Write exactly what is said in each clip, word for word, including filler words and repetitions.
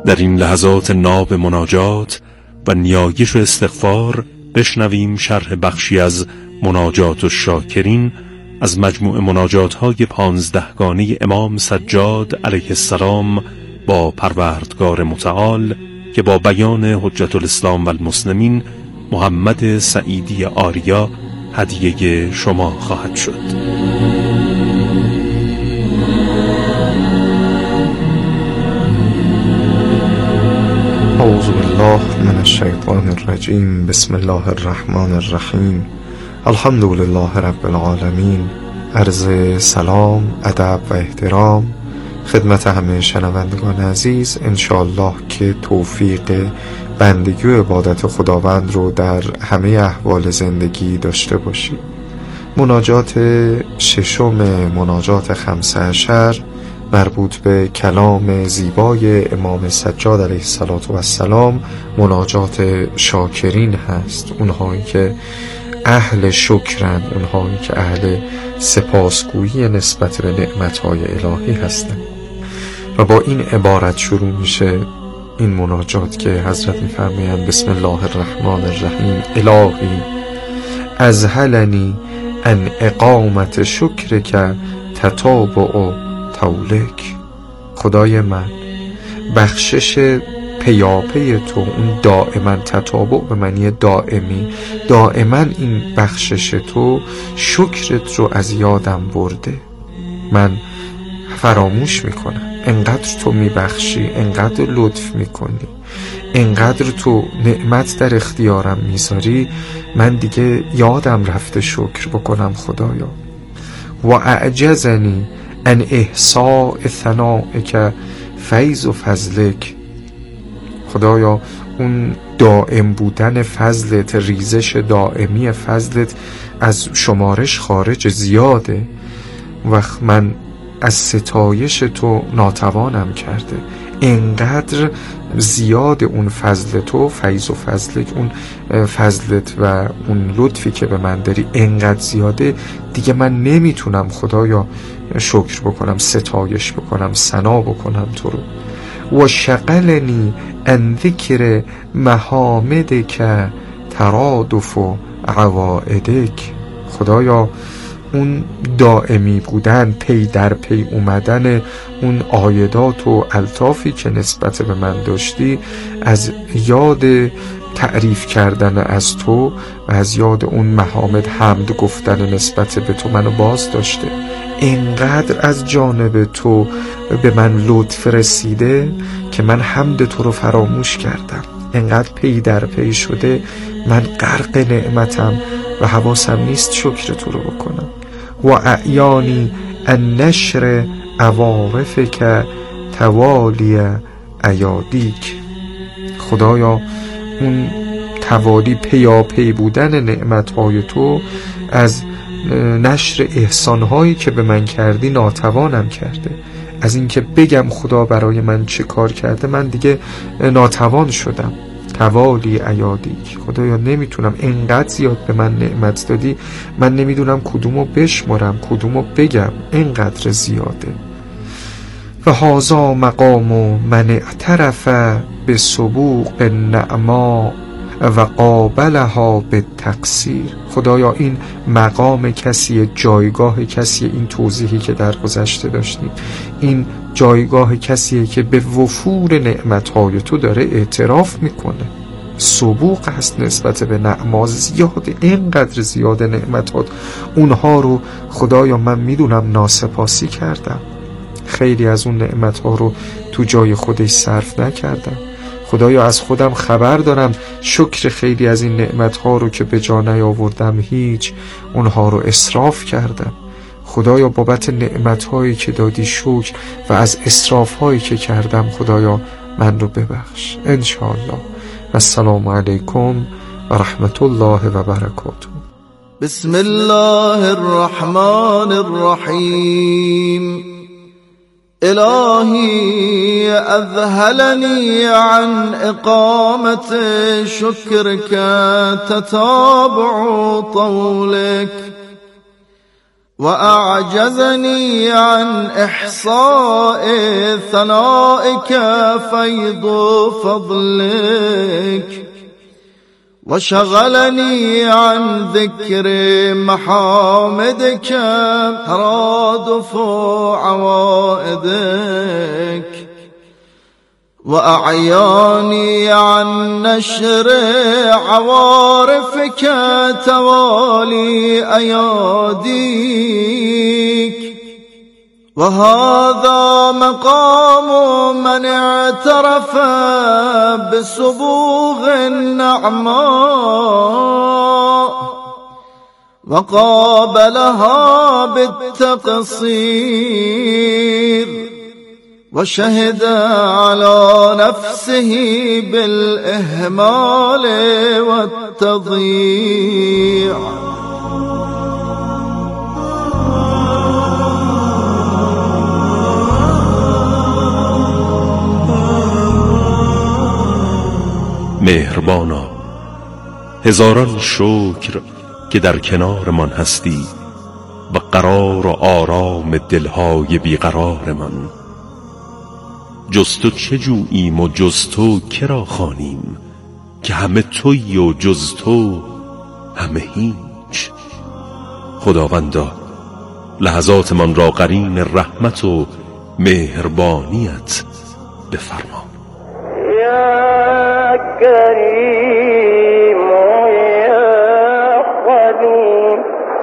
در این لحظات ناب مناجات و نیایش و استغفار بشنویم شرح بخشی از مناجات الشاکرین از مجموع مناجات های پانزدهگانه امام سجاد علیه السلام با پروردگار متعال که با بیان حجت الاسلام و المسلمین محمد سعیدی آریا هدیه شما خواهد شد. اعوذ بالله من الشیطان الرجیم. بسم الله الرحمن الرحیم. الحمد لله رب العالمین. عرض سلام، ادب و احترام خدمت همه شنوندگان عزیز. انشاءالله که توفیق بندگی و عبادت خداوند رو در همه احوال زندگی داشته باشید. مناجات ششم مناجات خمسه عشر مربوط به کلام زیبای امام سجاد علیه السلام مناجات شاکرین هست. اونهایی که اهل شکرن، اونهایی که اهل سپاسگویی نسبت به نعمتهای الهی هستن. و با این عبارت شروع میشه این مناجات که حضرت میفرمایند بسم الله الرحمن الرحیم. الهی ازهلنی ان اقامت شکرک تتابع طولک. خدای من بخشش پیاپی تو، اون دائما، تتابع به معنی دائمی، دائما این بخشش تو شکرت رو از یادم برده. من فراموش میکنم. انقدر تو میبخشی، انقدر لطف میکنی، انقدر تو نعمت در اختیارم میذاری، من دیگه یادم رفته شکر بکنم خدایا. و اعجزنی ان احصاء ثنائک فیض و فضلک. خدایا اون دائم بودن فضلت، ریزش دائمی فضلت از شمارش خارج، زیاده. وقت من از ستایش تو ناتوانم کرده. انقدر زیاد اون فضل تو، فیض و فضلک، اون فضلت و اون لطفی که به من داری انقدر زیاده، دیگه من نمیتونم خدایا شکر بکنم، ستایش بکنم، ثنا بکنم تو رو. و شغلنی ان ذکر محامدک ترادف عوائدک. خدایا اون دائمی بودن، پی در پی اومدن اون عایدات و الطافی که نسبت به من داشتی، از یاد تعریف کردن از تو و از یاد اون محامد، حمد گفتن نسبت به تو منو باز داشته. اینقدر از جانب تو به من لطف رسیده که من حمد تو رو فراموش کردم. اینقدر پی در پی شده من غرق نعمتم و حواسم نیست شکر تو رو بکنم. و اعیانی ان نشر عوارفک توالی ایادیک. خدایا اون توالی، پیاپی بودن نعمتهای تو از نشر احسانهایی که به من کردی ناتوانم کرده. از اینکه بگم خدا برای من چه کار کرده من دیگه ناتوان شدم. توالی ایادیک. خدایا نمیتونم، انقدر زیاد به من نعمت دادی، من نمیدونم کدومو بشمرم، کدومو بگم، انقدر زیاده. و هذا مقام من اعترف به سبوق النعما و قابلها به تقصیر. خدایا این مقام کسیه، جایگاه کسیه، این توضیحی که در گذشته داشتیم، این جایگاه کسیه که به وفور نعمتهای تو داره اعتراف میکنه. سبوق هست نسبت به نعما، زیاده، اینقدر زیاده نعمتات. اونها رو خدایا من میدونم ناسپاسی کردم، خیلی از اون نعمتها رو تو جای خودش صرف نکردم. خدایا از خودم خبر دارم شکر خیلی از این نعمتها رو که به جا نیاوردم، هیچ، اونها رو اسراف کردم. خدایا بابت نعمتهایی که دادی شکر و از اسرافهایی که کردم خدایا من رو ببخش انشاءالله. السلام علیکم و رحمت الله و برکاته. بسم الله الرحمن الرحیم. الهی اذهلنی عن اقامت شکرک تتابع طولک. وأعجزني عن إحصاء ثنائك فيض فضلك، وشغلني عن ذكر محامدك ترادف عوائدك، وأعياني عن نشر عوارفك توالي أياديك. وهذا مقام من اعترف بسبوغ النعماء وقابلها بالتقصير، وشهد على نفسه بالإهمال والتضييع. مهربانا، هزاران شکر که در کنارمان هستی و قرار و آرام دلهای بیقرارمان. جز تو چه جوییم و جز تو کرا خوانیم، که همه تویی و جز تو همه هیچ. خداوندا، لحظاتمان را قرین رحمت و مهربانیت بفرما. یا کریم و یا خلیم،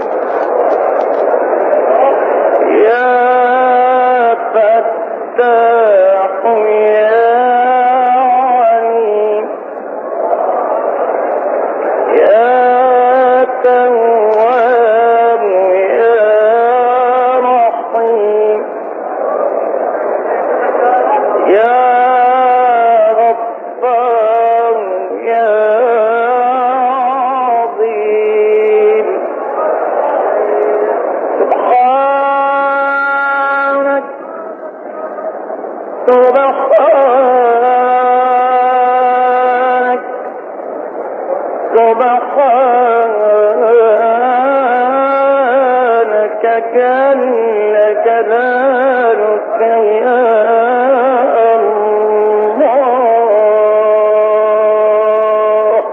یا فتاح یا علیم، یا تواب یا رحیم، یا سبحانك سبحانك جل جلالك يا الله.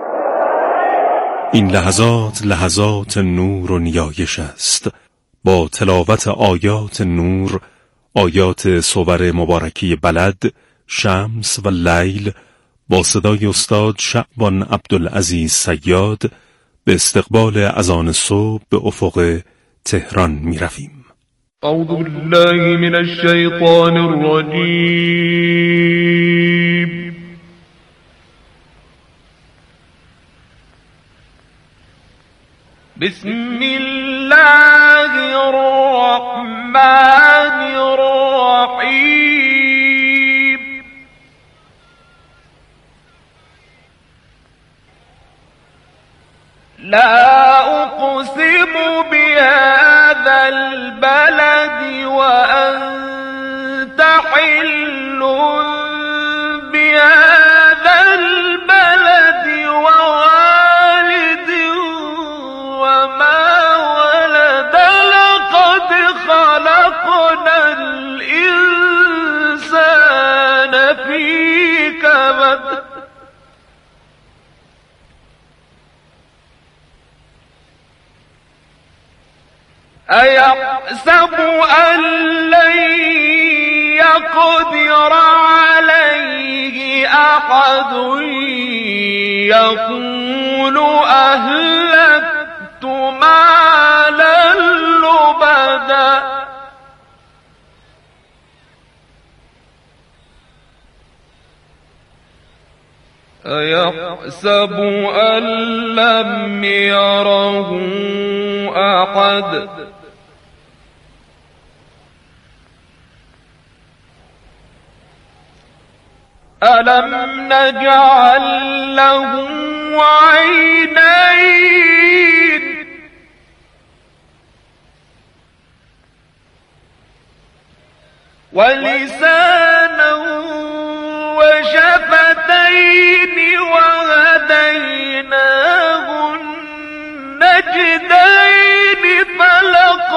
این لحظات لحظات نور و نیایش است. با تلاوت آیات نور، آیات صور مبارکی بلد، شمس و لیل، با صدای استاد شعبان عبدالعزیز صیاد به استقبال اذان صبح به افق تهران می رویم. اعوذ بالله من الشیطان الرجیم. بسم الله الرحمن الرحیم. لا أقسم بهذا البلد وأنت حل بهذا البلد ووالد وما ولد لقد خلقنا الإنسان في كبد. أيحسب أن لن يقدر عليه أحد يقول أهلكت مالا لبدا. أيحسب أن لم يره أحد ألم نجعل له عينين ولسانا وشفتين وهديناه النجدين فلقد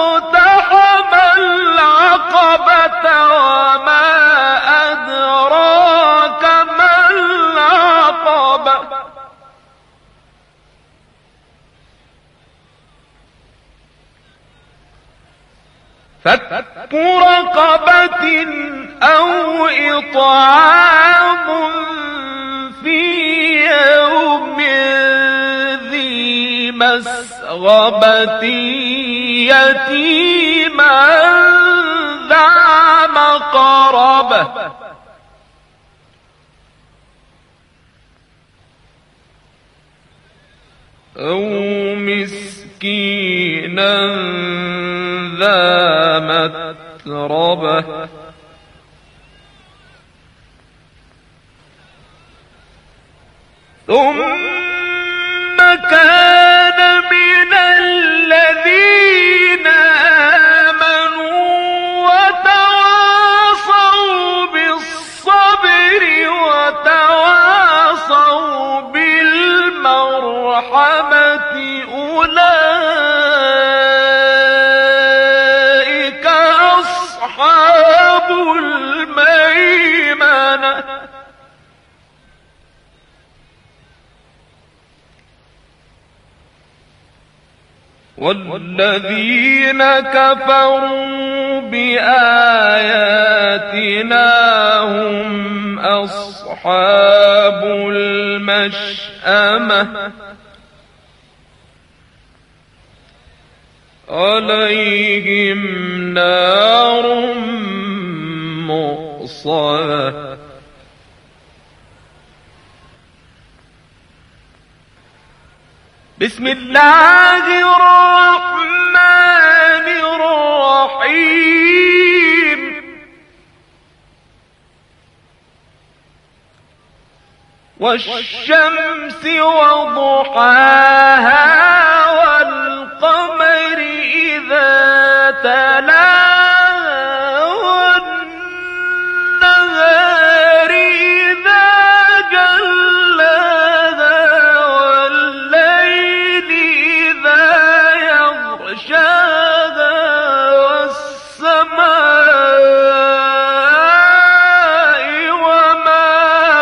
فك رقبة أو إطعام في يوم ذي مسغبة يتيما ذا مقربة أو مسكينا ذا متربة ثم كان من الذين آمنوا وتواصوا بالصبر وتواصوا بالمرحمة أولئك أصحاب الميمنة والذين كفروا بآياتنا هم أصحاب المشأمة عليهم نار مؤصدة بسم الله الرحمن الرحيم والشمس وضحاها والقمر إذا تلاها والنهار إذا جلاها والليل إذا يغشاها والسماء وما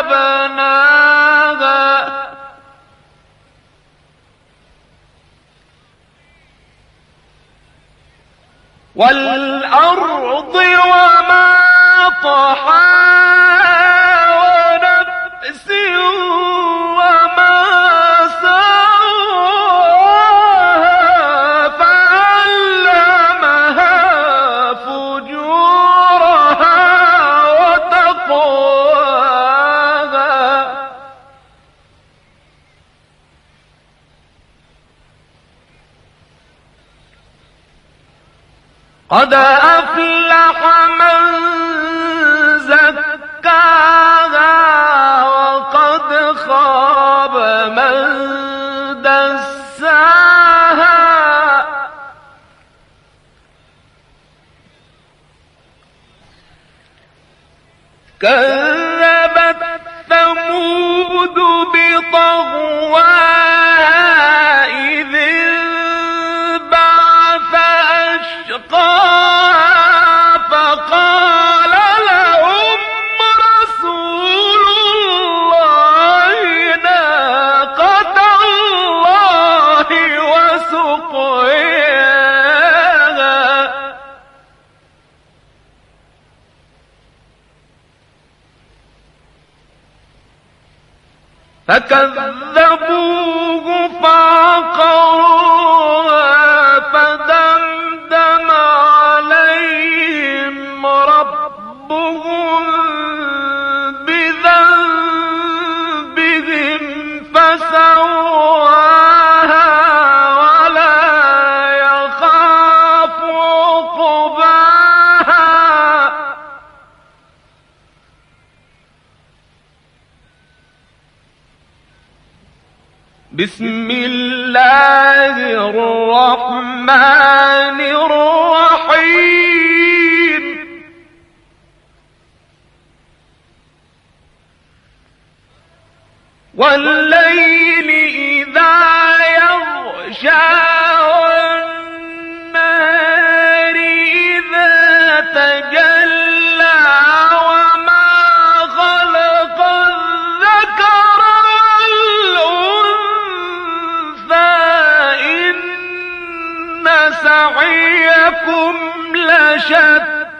بناها والأرض وما طحاها ونفس وما سواها فعلمها فجورها وتقواها قد أفلح من زكاها وقد خاب من دساها كذبت ثمود بطغواها إذ انبعث أشقاها فقال لهم رسول الله ناقة الله وسقياها فكذبوه فعقروها فدمدم عليهم ربهم بذنبهم فسواها ولا يخاف عقباها بسم الله الرحمن الرحيم والليل إذا يغشى والنهار إذا تجلى وما خلق الذكر والأنثى إن سعيكم لشتى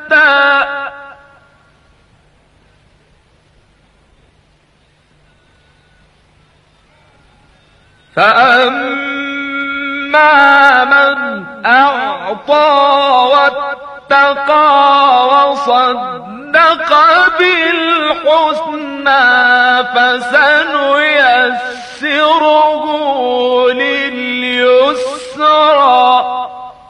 فأما من أعطى واتقى وصدق بالحسنى فسنيسره لليسرى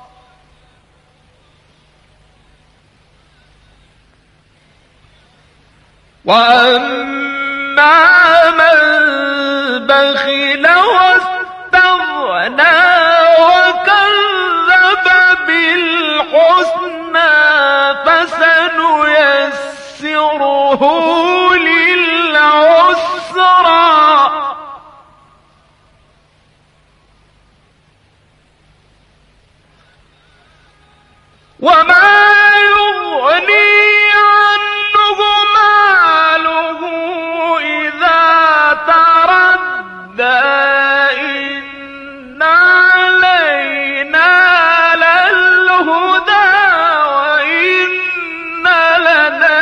وأما من بخل واستغنى وكذب بالحسنى فسنيسره للعسرى وما يغني عنه ماله إذا تردى إن علينا للهدى وإن لنا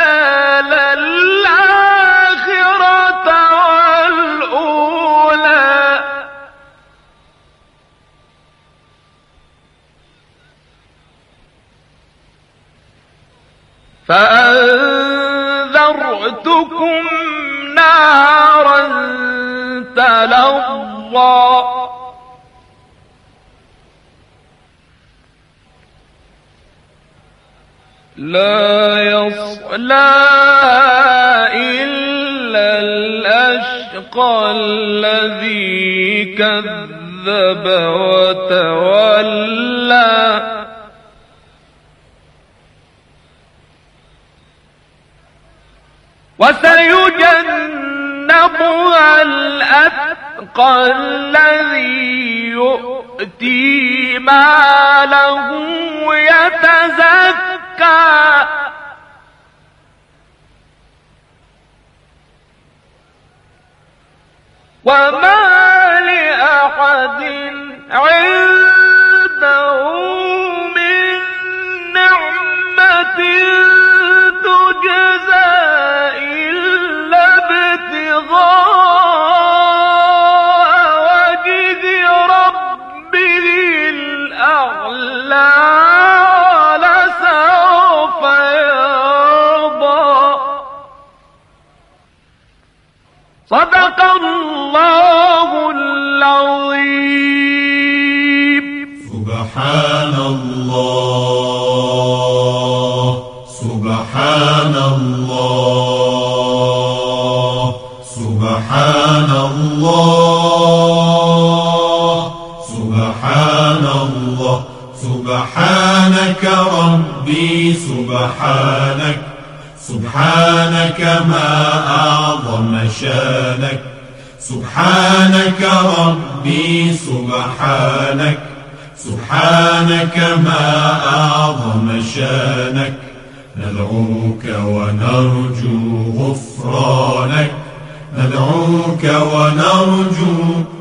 للآخرة والأولى فأنذرتكم نارا تلظى لا يصلاها إلا الأشقى الذي كذب وتولى وسيجنبها الأتقى الذي يؤتي ماله يتزكى وما لأحد عنده من نعمة تجزى إلا ابتغاء وجه ربه الأعلى لسوف يرضى. صدق الله العظيم. سبحان الله سبحان الله سبحان الله سبحان الله سبحانك ربي سبحانك سبحانك ما أعظم شانك سبحانك ربي سبحانك سبحانك ما أعظم شانك ندعوك ونرجو غفرانك ندعوك ونرجو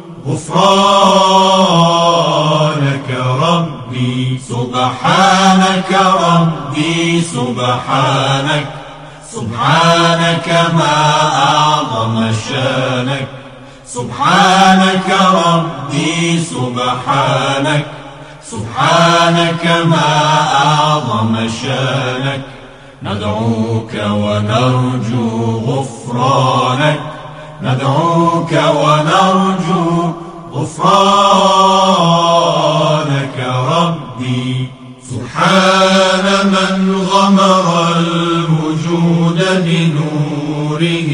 غفرانك ربي سبحانك ربي سبحانك سبحانك ما أعظم شانك سبحانك ربي سبحانك سبحانك ما أعظم شانك ندعوك ونرجو غفرانك ندعوك ونرجو غفرانك ربي سبحان من غمر الوجود بنوره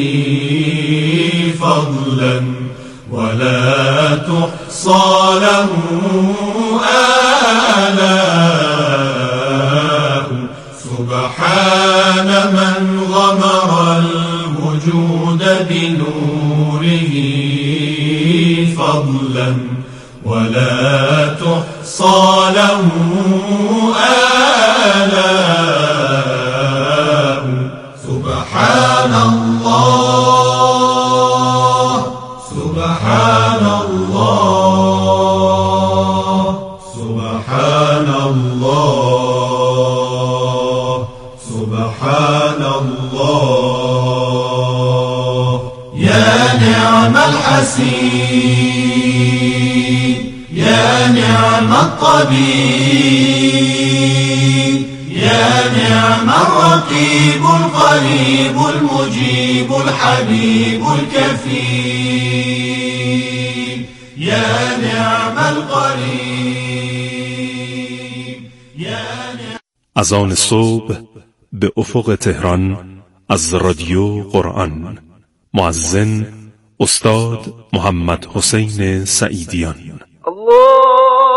فضلا ولا تحصى له آلاء سبحان من غمر الوجود بنوره فضلا ولا تحصى له آلاء سبحان الله سبحان الله سبحان الله الحسين يا نعم الطبيب يا نعم الرقيب القريب المجيب الحبيب الكفيل يا نعم القريب يا نعم. اذان صبح به افق تهران از رادیو قرآن. مؤذن استاد محمد حسین سعیدیان. الله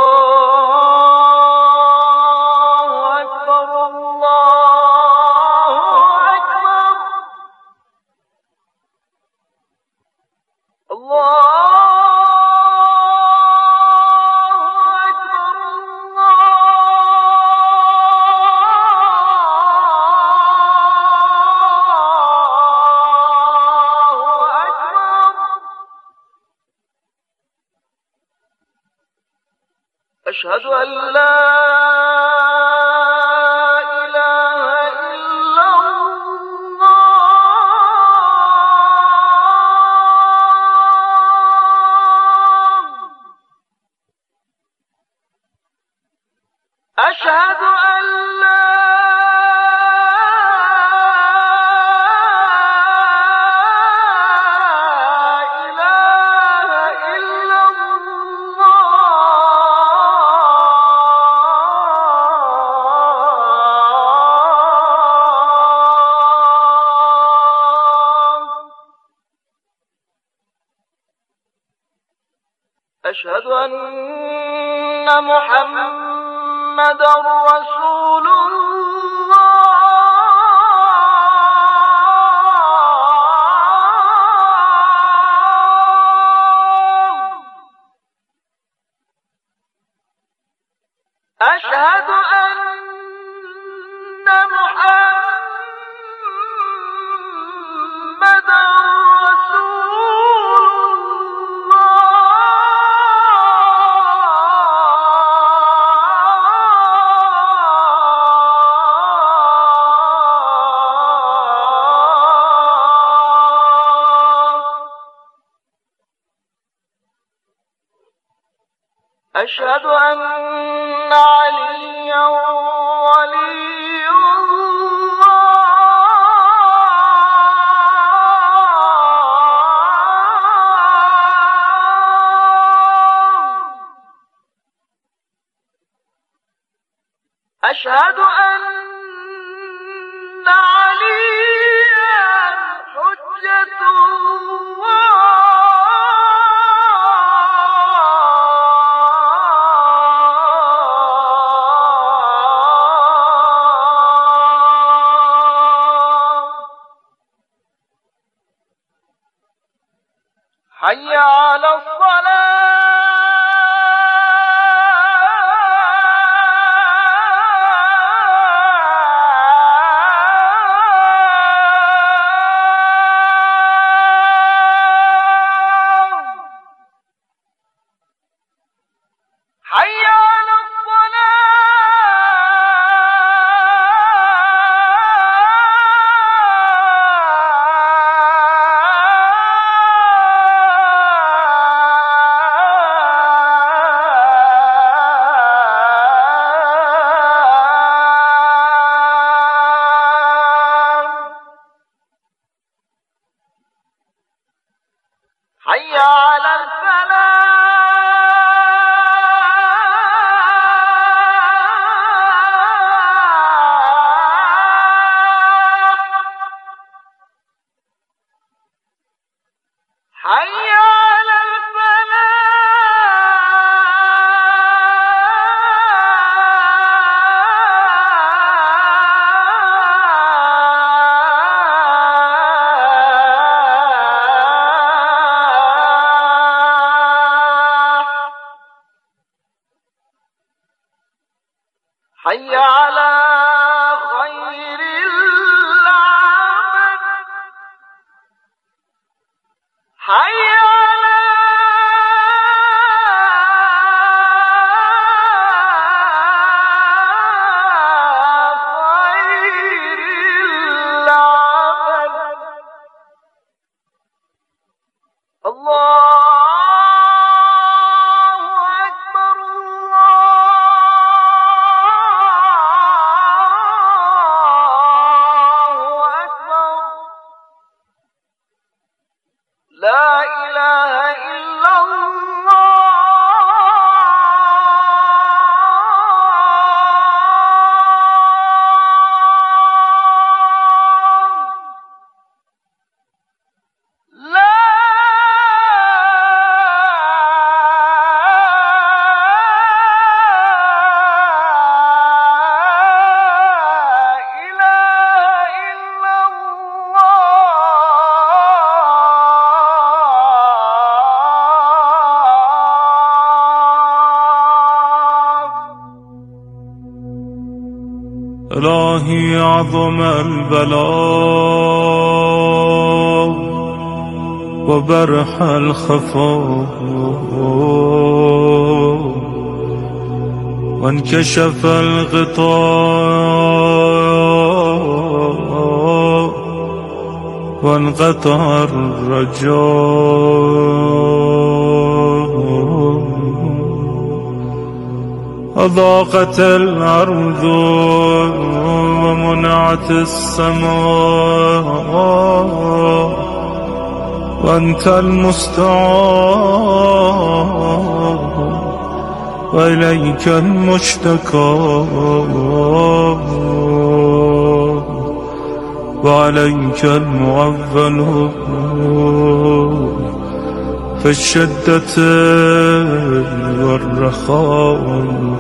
اکبر الله اکبر الله أشهد أن لا إله إلا الله أشهد أن لا أشهد أن محمدا رسول الله أشهد أن محمدا أشهد أن عليا ولي الله أشهد أن عليا حجة الله حي على الصلاة حي على حي على الفلاح حي على حي على خير العمل حي على خير العمل الله الهی عظم البلاء و برح الخفاء و انکشف الغطاء و انقطع الرجاء وضاقت الأرض ومنعت السماء وأنت المستعان وإليك المشتكى وعليك المعول في الشدة والرخاء.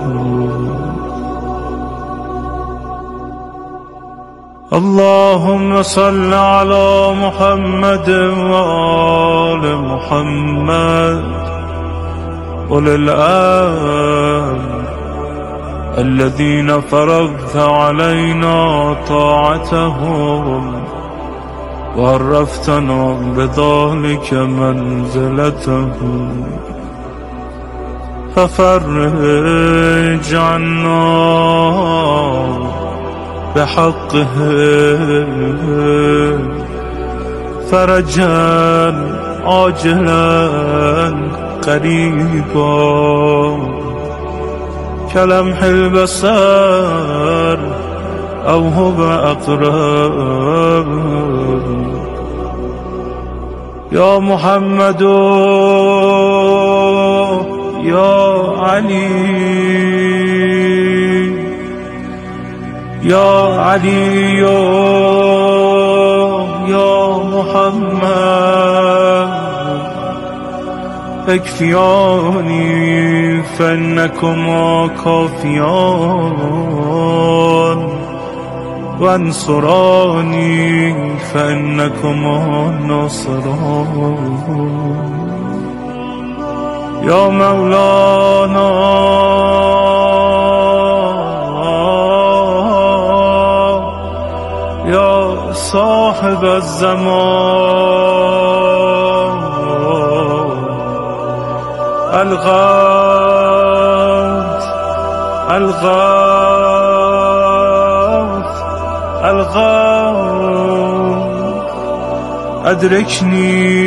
اللهم صل على محمد وآل محمد أولي الأمر الذين فرضت علينا طاعتهم وعرفتنا بذلك منزلتهم ففرج عنا بحقهم فرجا عاجلا قريبا كلمح البصر أو هو أقرب. يا محمد يا علي يا علي يا محمد اكفياني فإنكما كافيان وانصراني فإنكما ناصران. يا مولانا يا صاحب الزمان الغوث الغوث الغوث أدركني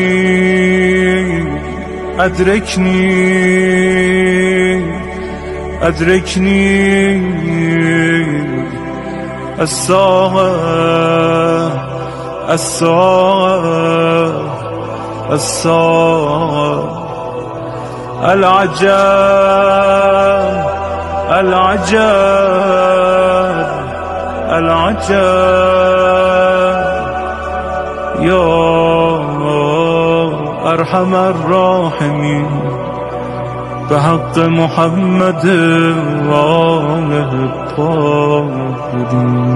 أدركني أدركني الساعة الساعة الساعة العجاب العجاب العجاب. يا أرحم الراحمين بحق محمد وآله الطاهرين.